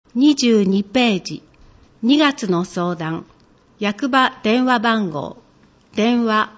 22ページ、2月の相談、役場電話番号、電話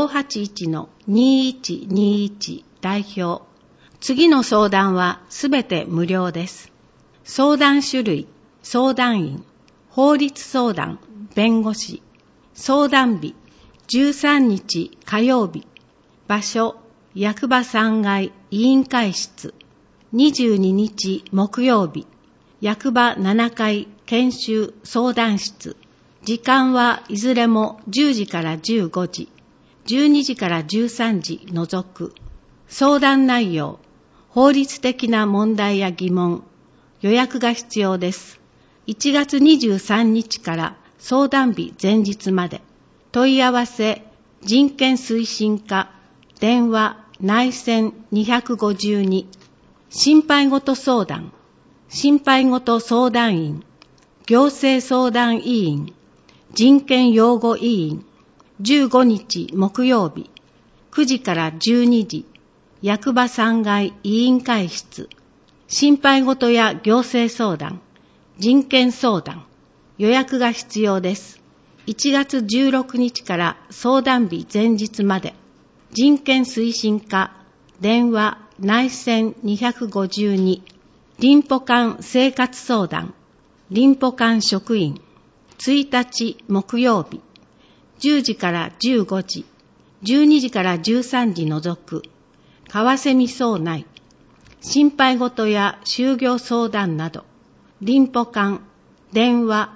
581-2121 代表。次の相談はすべて無料です。相談種類、相談員、法律相談、弁護士。相談日、13日火曜日。場所、役場3階委員会室。22日木曜日。役場7階研修相談室。時間はいずれも10時から15時、12時から13時除く。相談内容、法律的な問題や疑問、予約が必要です。1月23日から相談日前日まで。問い合わせ、人権推進課、電話内線252。心配事相談、心配事相談員、行政相談委員、人権擁護委員、15日木曜日、9時から12時、役場3階委員会室、心配事や行政相談、人権相談、予約が必要です。1月16日から相談日前日まで、人権推進課、電話内線252、林保官生活相談、林保官職員、1日木曜日、10時から15時、12時から13時除く、川蝉荘内、心配事や就業相談など、林保官、電話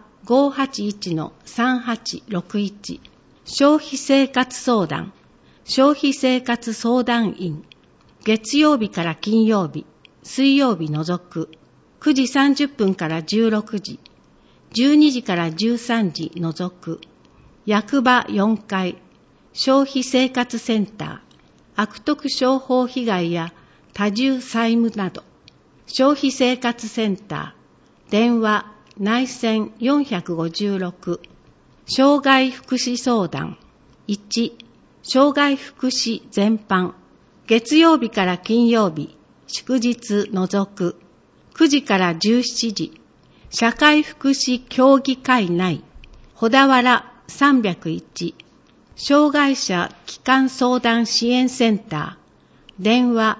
581-3861、消費生活相談、消費生活相談員、月曜日から金曜日、水曜日除く、9時30分から16時、12時から13時除く、役場4階、消費生活センター、悪徳商法被害や多重債務など、消費生活センター、電話内線456、障害福祉相談、1、障害福祉全般、月曜日から金曜日、祝日除く、9時から17時、社会福祉協議会内、小田原301、障害者基幹相談支援センター、電話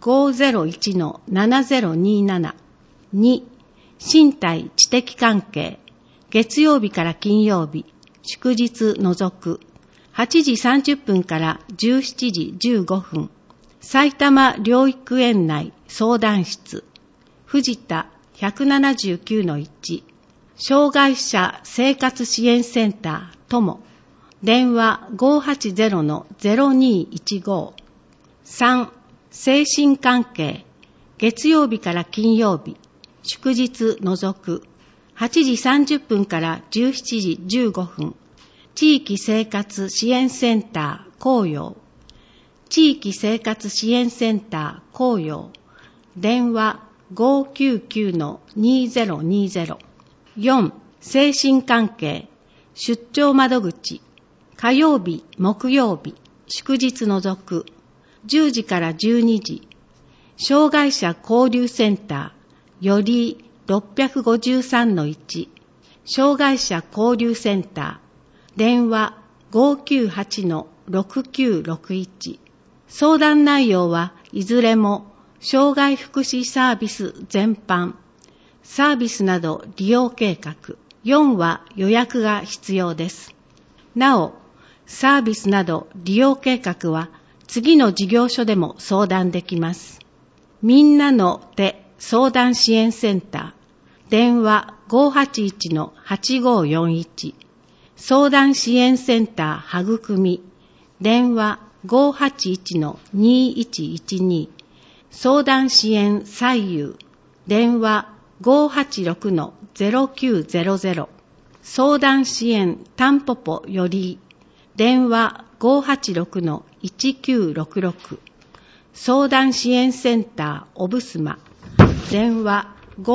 501-7027、2、身体知的関係、月曜日から金曜日、祝日除く、8時30分から17時15分、埼玉療育園内相談室、藤田 179-1、障害者生活支援センター友、電話 580-0215、3、精神関係、月曜日から金曜日、祝日除く、8時30分から17時15分、地域生活支援センター紅葉、地域生活支援センター紅葉、電話 599-2020、4、精神関係、出張窓口、火曜日、木曜日、祝日除く、10時から12時、障害者交流センター、より 653-1、障害者交流センター、電話 598-6961、相談内容はいずれも障害福祉サービス全般、サービスなど利用計画、4は予約が必要です。なお、サービスなど利用計画は次の事業所でも相談できます。みんなの手相談支援センター、電話 581-8541、相談支援センターはぐくみ、電話 581-2112、相談支援最優、電話 586-0900、相談支援たんぽぽより、電話 586-1966、相談支援センターおぶすま、電話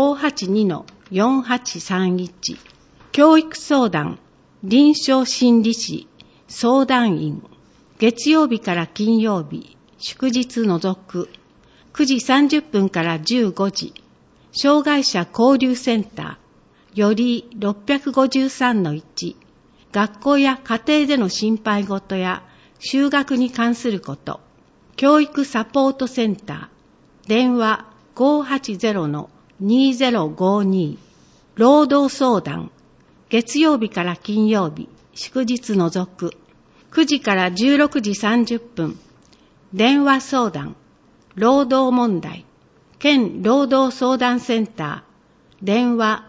582-4831、教育相談、臨床心理士、相談員、月曜日から金曜日、祝日除く、9時30分から15時、 障害者交流センターより 653-1、学校や家庭での心配事や就学に関すること、教育サポートセンター、電話 580-2052、労働相談、月曜日から金曜日、祝日除く、9時から16時30分、電話相談、労働問題、県労働相談センター、電話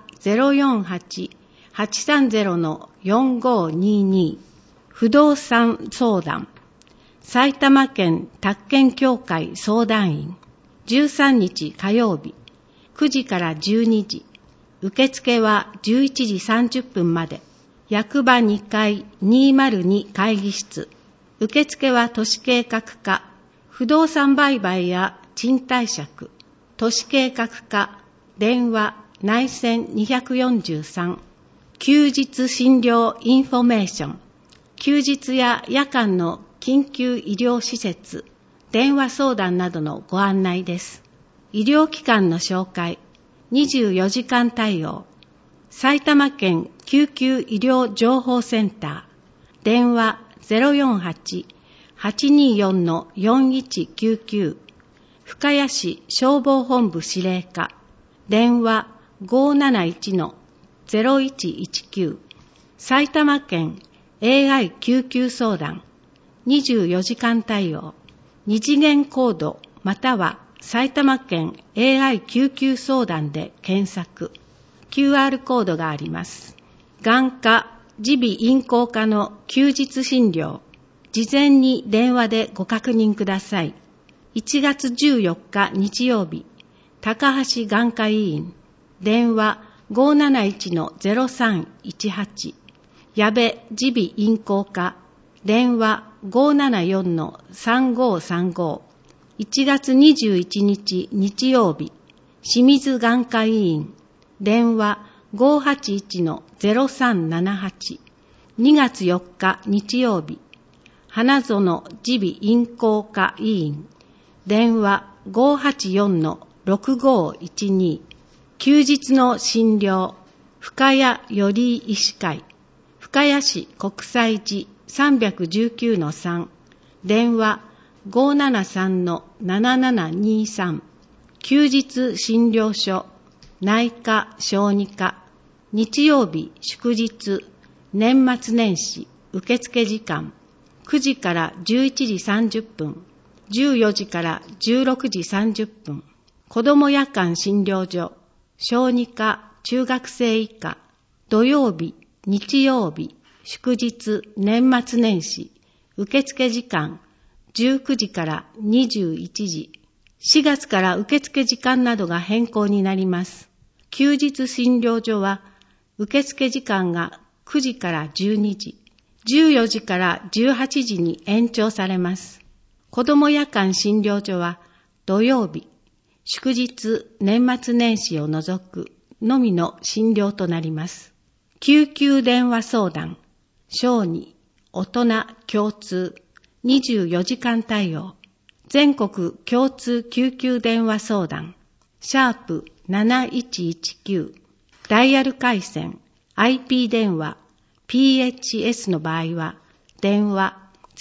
048-830-4522、不動産相談、埼玉県宅建協会相談員、13日火曜日、9時から12時、受付は11時30分まで、役場2階202会議室、受付は都市計画課、不動産売買や賃貸借、都市計画課、電話内線243、休日診療インフォメーション、休日や夜間の緊急医療施設、電話相談などのご案内です。医療機関の紹介、24時間対応、埼玉県救急医療情報センター、電話 048-824-4199、深谷市消防本部司令課、電話 571-0119、埼玉県 AI 救急相談、24時間対応、二次元コードまたは埼玉県 AI 救急相談で検索。QR コードがあります。眼科、耳鼻咽喉科の休日診療。事前に電話でご確認ください。1月14日日曜日、高橋眼科医院。電話 571-0318。矢部耳鼻咽喉科。電話 574-3535。1月21日日曜日、清水眼科医院、電話 581-0378。2月4日日曜日、花園耳鼻咽喉科医院、電話 584-6512。休日の診療、深谷より医師会、深谷市国際寺319-3、電話573-7723。休日診療所、内科小児科、日曜日祝日、年末年始、受付時間、9時から11時30分、14時から16時30分、子ども夜間診療所、小児科、中学生以下、土曜日、日曜日、祝日、年末年始、受付時間、19時から21時、4月から受付時間などが変更になります。休日診療所は、受付時間が9時から12時、14時から18時に延長されます。子ども夜間診療所は、土曜日、祝日、年末年始を除くのみの診療となります。救急電話相談、小児、大人共通、24時間対応、全国共通救急電話相談、#7119、ダイヤル回線、IP 電話、PHS の場合は、電話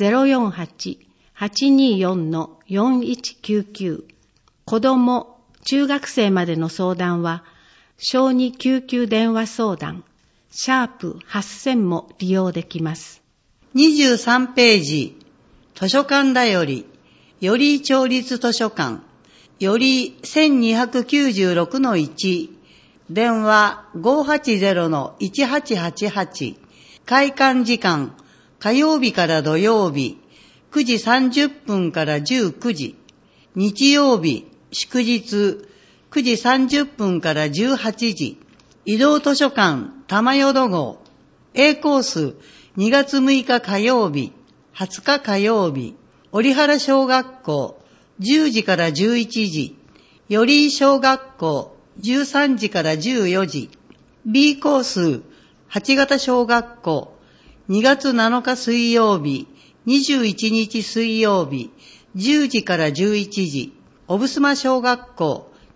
048-824-4199、子ども、中学生までの相談は、小児救急電話相談、#8000も利用できます。 23ページ、図書館だより、より町立図書館、より 1296-1、電話 580-1888、開館時間、火曜日から土曜日、9時30分から19時、日曜日、祝日、9時30分から18時、移動図書館、玉淀号、A コース、2月6日火曜日、20日火曜日、折原小学校、10時から11時、より小学校、13時から14時、B コース、8型小学校、2月7日水曜日、21日水曜日、10時から11時、小布須小学校、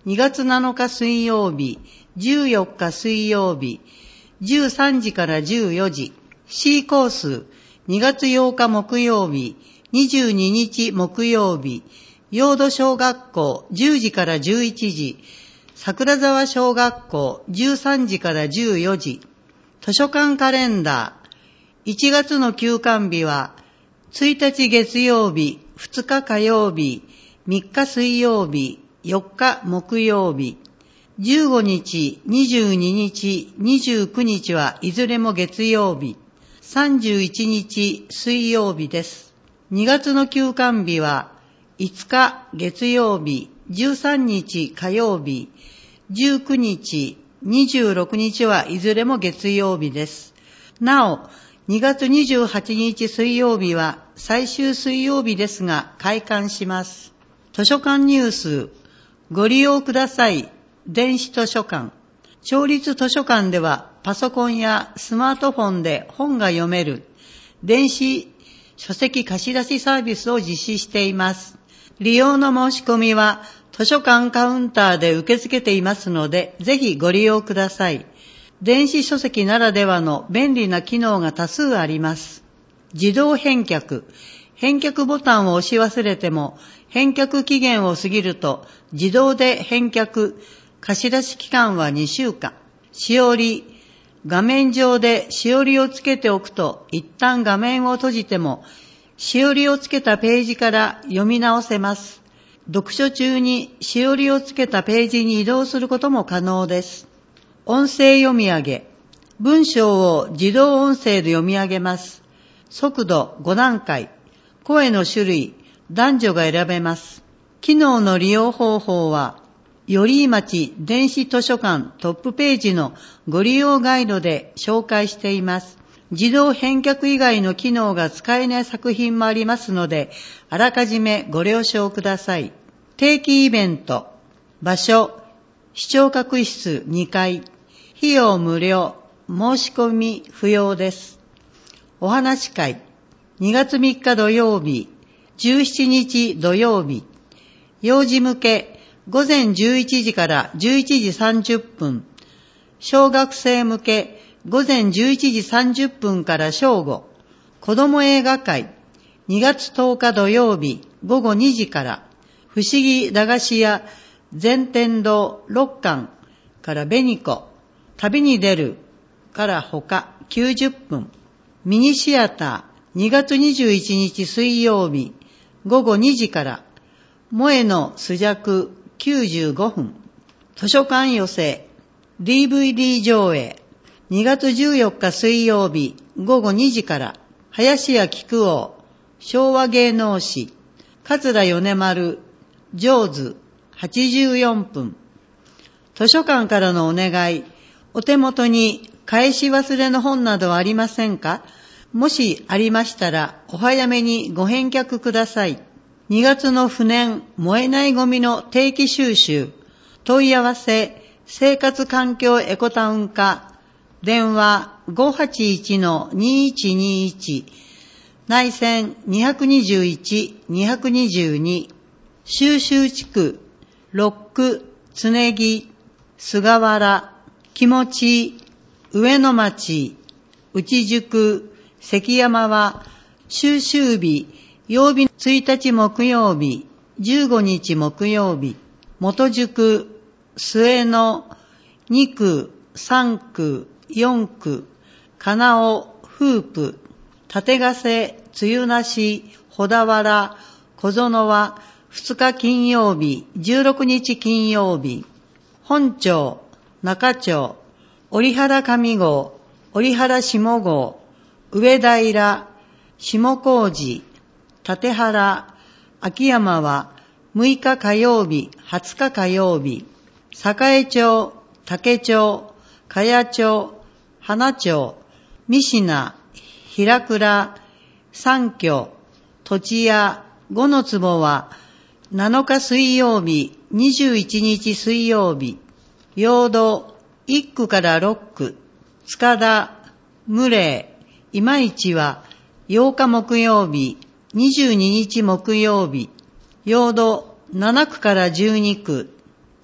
2月7日水曜日、14日水曜日、13時から14時。C コース、2月8日木曜日、22日木曜日、陽土小学校10時から11時、桜沢小学校13時から14時。図書館カレンダー、1月の休館日は、1日月曜日、2日火曜日、3日水曜日、4日木曜日、15日、22日、29日はいずれも月曜日、31日水曜日です。2月の休館日は、5日月曜日、13日火曜日、19日、26日はいずれも月曜日です。なお、2月28日水曜日は最終水曜日ですが開館します。図書館ニュース、ご利用ください。電子図書館。町立図書館ではパソコンやスマートフォンで本が読める電子書籍貸し出しサービスを実施しています。利用の申し込みは図書館カウンターで受け付けていますので、ぜひご利用ください。電子書籍ならではの便利な機能が多数あります。自動返却。返却ボタンを押し忘れても、返却期限を過ぎると自動で返却。貸し出し期間は2週間。しおり。画面上でしおりをつけておくと、一旦画面を閉じても、しおりをつけたページから読み直せます。読書中にしおりをつけたページに移動することも可能です。音声読み上げ。文章を自動音声で読み上げます。速度5段階。声の種類、男女が選べます。機能の利用方法は、寄居町電子図書館トップページのご利用ガイドで紹介しています。自動返却以外の機能が使えない作品もありますので、あらかじめご了承ください。定期イベント。場所、視聴覚室2階。費用無料。申し込み不要です。お話会。2月3日土曜日、17日土曜日。幼児向け、午前11時から11時30分。小学生向け、午前11時30分から正午。子ども映画会。2月10日土曜日、午後2時から。不思議駄菓子屋、全天堂6巻から紅子。旅に出るから他90分。ミニシアター、2月21日水曜日、午後2時から。萌えの朱雀95分。図書館寄せ、DVD 上映。2月14日水曜日、午後2時から。林家木久扇、昭和芸能史。桂米丸、上手、84分。図書館からのお願い。お手元に返し忘れの本などはありませんか？もしありましたら、お早めにご返却ください。2月の不燃、燃えないゴミの定期収集。問い合わせ、生活環境エコタウン課。電話 581-2121。内線221-222。収集地区、六区、つねぎ、菅原、気持ち、上野町、内宿、関山は、収集日、曜日1日木曜日、15日木曜日、元宿、末野、2区、3区、4区、金尾、フープ、立ヶ瀬、梅雨なし、小田原、小園は、2日金曜日、16日金曜日、本町、中町、折原上郷、折原下郷、上平、下高寺、立原、秋山は6日火曜日、20日火曜日、栄町、竹町、茅町、花町、三品、平倉、三居、土地屋、五の坪は7日水曜日、21日水曜日、陽土、1区から6区、塚田、牟礼、今市は8日木曜日、22日木曜日、陽土7区から12区、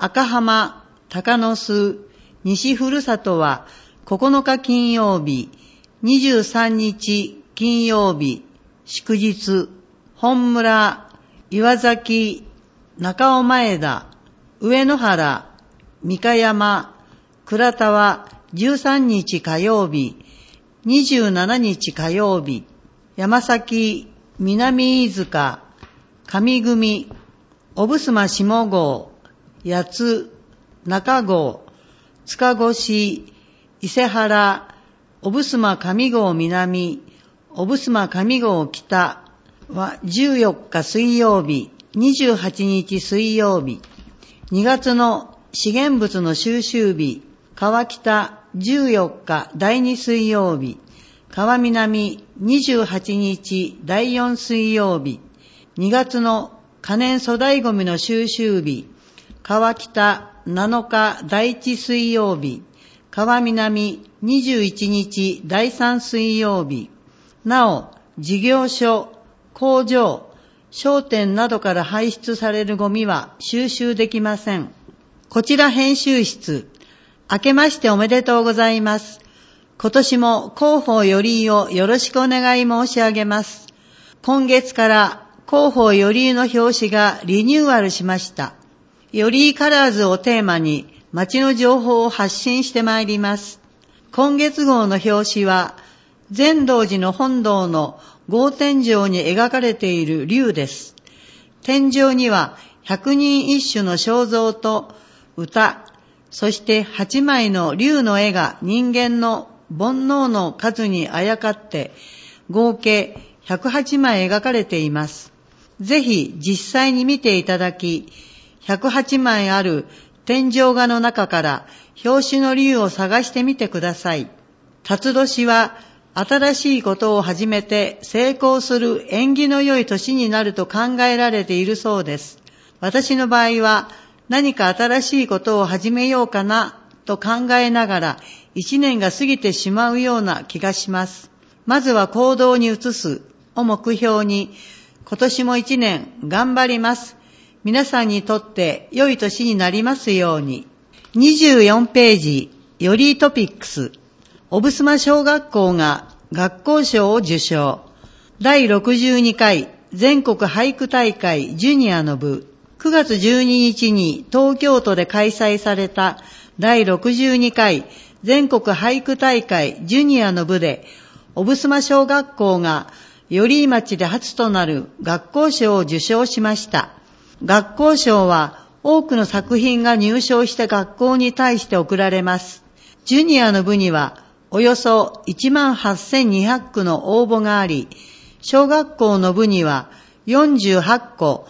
赤浜、鷹の巣、西ふるさとは9日金曜日、23日金曜日、祝日、本村、岩崎、中尾前田、上野原、三香山、倉田は13日火曜日、27日火曜日、山崎、南飯塚、上組、小衾下郷、八津、中郷、塚越、伊勢原、小衾上郷南、小衾上郷北は14日水曜日、28日水曜日、2月の資源物の収集日、川北14日第2水曜日、川南28日第4水曜日、2月の可燃粗大ごみの収集日、川北7日第1水曜日、川南21日第3水曜日、なお、事業所、工場、商店などから排出されるゴミは収集できません。こちら編集室、明けましておめでとうございます。今年も広報よりをよろしくお願い申し上げます。今月から広報よりの表紙がリニューアルしました。よりカラーズをテーマに街の情報を発信してまいります。今月号の表紙は善道寺の本堂の豪天井に描かれている龍です。天井には百人一首の肖像と歌、そして8枚の龍の絵が人間の煩悩の数にあやかって合計108枚描かれています。ぜひ実際に見ていただき、108枚ある天井画の中から表紙の龍を探してみてください。辰年は新しいことを始めて成功する縁起の良い年になると考えられているそうです。私の場合は何か新しいことを始めようかなと考えながら1年が過ぎてしまうような気がします。まずは行動に移すを目標に今年も1年頑張ります。皆さんにとって良い年になりますように。24ページ、よりトピックス。小衾小学校が学校賞を受賞。第62回全国俳句大会ジュニアの部。9月12日に東京都で開催された第62回全国俳句大会ジュニアの部で、小衾小学校が寄居町で初となる学校賞を受賞しました。学校賞は多くの作品が入賞した学校に対して贈られます。ジュニアの部にはおよそ 18,200 句の応募があり、小学校の部には48校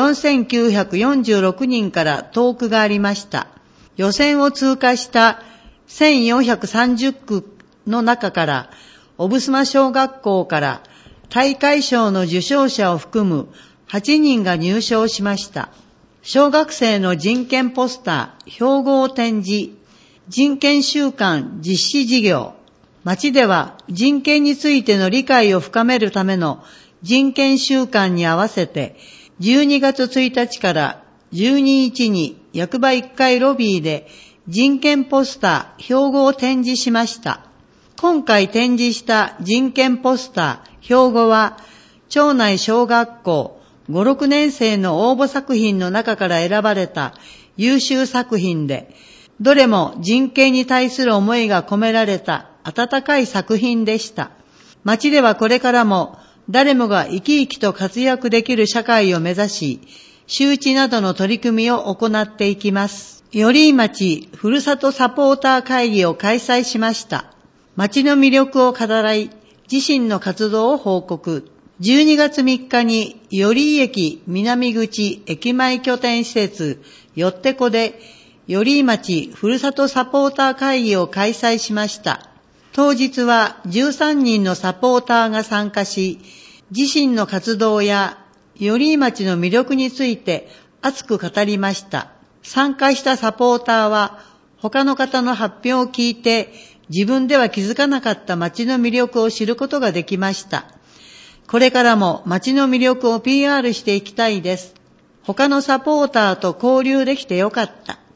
4,946人から投句がありました。予選を通過した1,430句の中から、小衾小学校から大会賞の受賞者を含む8人が入賞しました。小学生の人権ポスター、標語を展示、人権週間実施事業。町では人権についての理解を深めるための人権週間に合わせて、12月1日から12日に役場1階ロビーで人権ポスター、標語を展示しました。今回展示した人権ポスター、標語は、町内小学校5、6年生の応募作品の中から選ばれた優秀作品で、どれも人権に対する思いが込められた温かい作品でした。町ではこれからも誰もが生き生きと活躍できる社会を目指し、周知などの取り組みを行っていきます。寄居町ふるさとサポーター会議を開催しました。町の魅力を語らい、自身の活動を報告。12月3日に寄居駅南口駅前拠点施設よってこで寄居町ふるさとサポーター会議を開催しました。当日は13人のサポーターが参加し、自身の活動や寄居町の魅力について熱く語りました。参加したサポーターは他の方の発表を聞いて自分では気づかなかった町の魅力を知ることができました。これからも町の魅力を PR していきたいです。他のサポーターと交流できてよかった。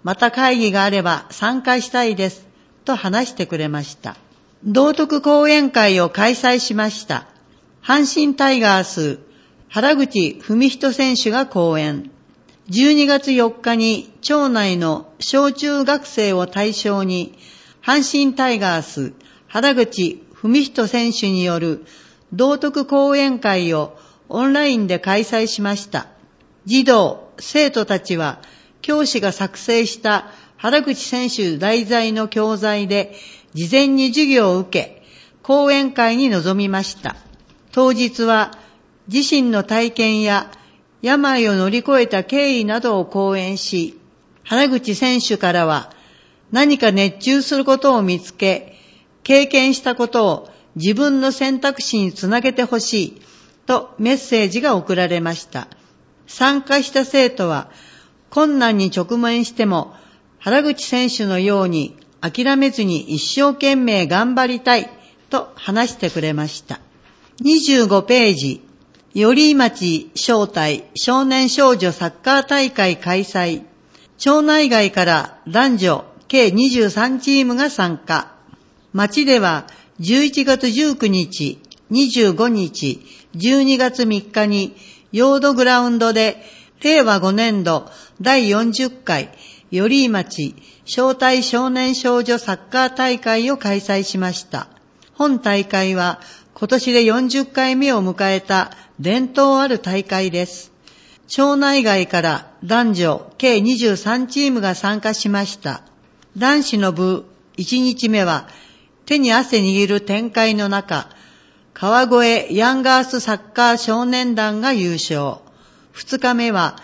また会議があれば参加したいです、と話してくれました。道徳講演会を開催しました。阪神タイガース、原口文人選手が講演。12月4日に町内の小中学生を対象に、阪神タイガース、原口文人選手による道徳講演会をオンラインで開催しました。児童、生徒たちは、教師が作成した原口選手題材の教材で事前に授業を受け、講演会に臨みました。当日は自身の体験や病を乗り越えた経緯などを講演し、原口選手からは何か熱中することを見つけ、経験したことを自分の選択肢につなげてほしいとメッセージが送られました。参加した生徒は困難に直面しても原口選手のように諦めずに一生懸命頑張りたいと話してくれました。25ページ、寄居町招待少年少女サッカー大会開催。町内外から男女計23チームが参加。町では11月19日、25日、12月3日にヨードグラウンドで令和5年度第40回寄居町招待少年少女サッカー大会を開催しました。本大会は今年で40回目を迎えた伝統ある大会です。町内外から男女計23チームが参加しました。男子の部1日目は手に汗握る展開の中、川越ヤンガースサッカー少年団が優勝。2日目は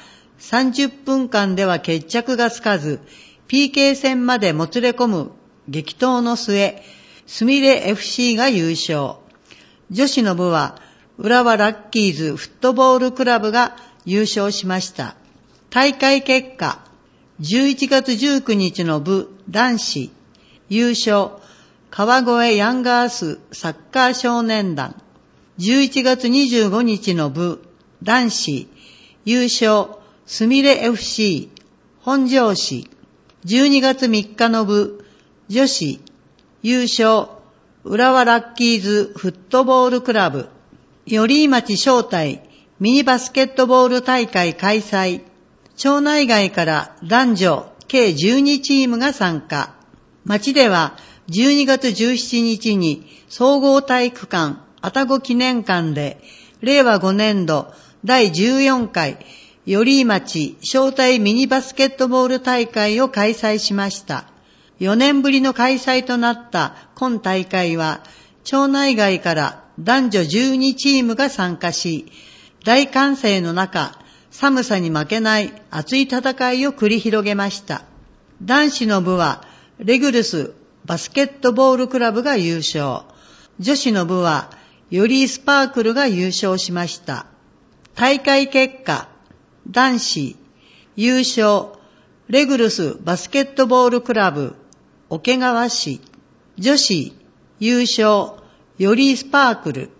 30分間では決着がつかず、PK 戦までもつれ込む激闘の末、すみれ FC が優勝。女子の部は浦和ラッキーズフットボールクラブが優勝しました。大会結果、11月19日の部男子、優勝、川越ヤンガースサッカー少年団。11月25日の部男子、優勝、すみれ FC 本庄市。12月3日の部女子、優勝、浦和ラッキーズフットボールクラブ。寄居町招待ミニバスケットボール大会開催。町内外から男女計12チームが参加。町では12月17日に総合体育館愛宕記念館で令和5年度第14回寄居町招待ミニバスケットボール大会を開催しました。4年ぶりの開催となった今大会は町内外から男女12チームが参加し、大歓声の中、寒さに負けない熱い戦いを繰り広げました。男子の部はレグルスバスケットボールクラブが優勝。女子の部は寄居スパークルが優勝しました。大会結果、男子優勝レグルスバスケットボールクラブ桶川市。女子優勝寄居スパークル。